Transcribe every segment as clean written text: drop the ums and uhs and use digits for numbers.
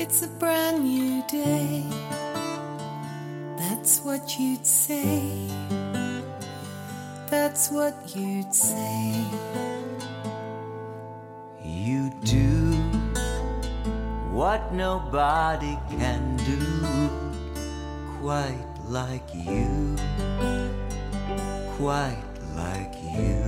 It's a brand new day. That's what you'd say. That's what you'd say. You do what nobody can do, quite like you, quite like you.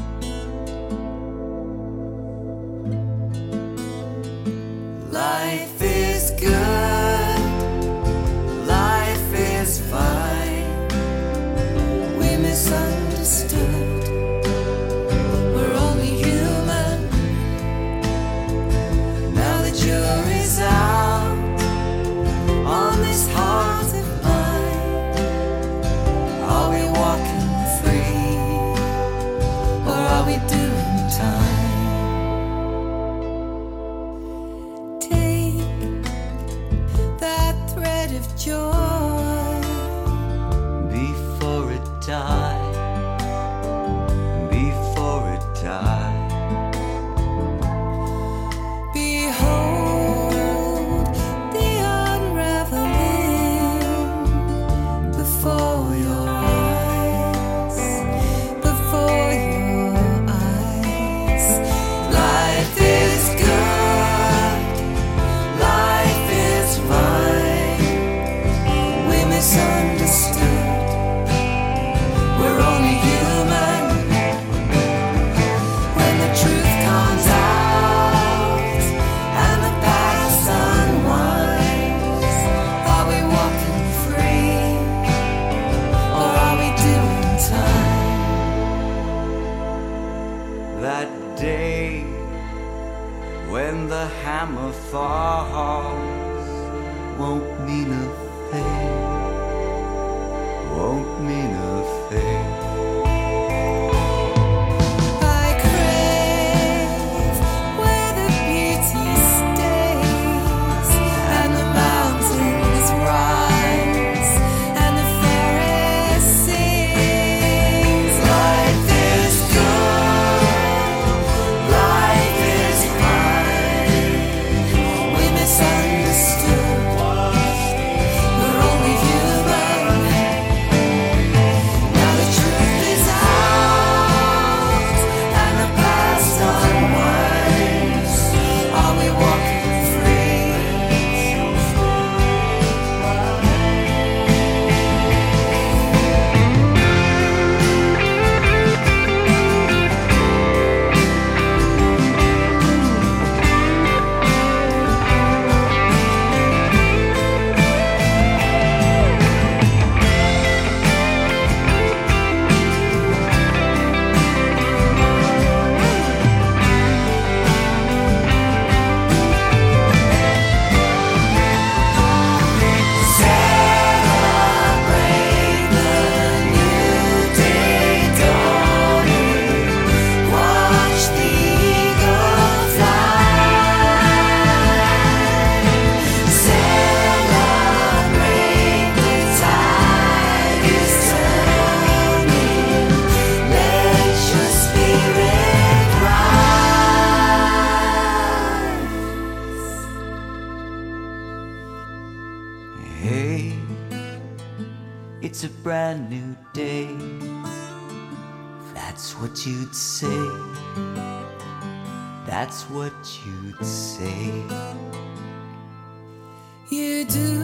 Life is good, life is fine. We misunderstood. We're only human. Now the jury's out on this heart of mine. Are we walking free, or are we doing time? Of joy before it dies, before it dies. Behold the unraveling before your eyes, before your eyes. Life is good, life is fine. Misunderstood. We're only human. When the truth comes out and the past unwinds, are we walking free, or are we doing time? That day when the hammer falls won't mean a thing, won't mean a thing. I crave where the beauty stays and the mountains rise and the forest sings. Life is good, life is fine. We misunderstood. We're only human. Now the truth is out and the past unwinds. Are we walking free? Celebrate the new day dawning. Watch the eagle fly. Celebrate the tide is turning. Let your spirit rise. Hey, it's a brand new day. That's what you'd say. That's what you'd say. You do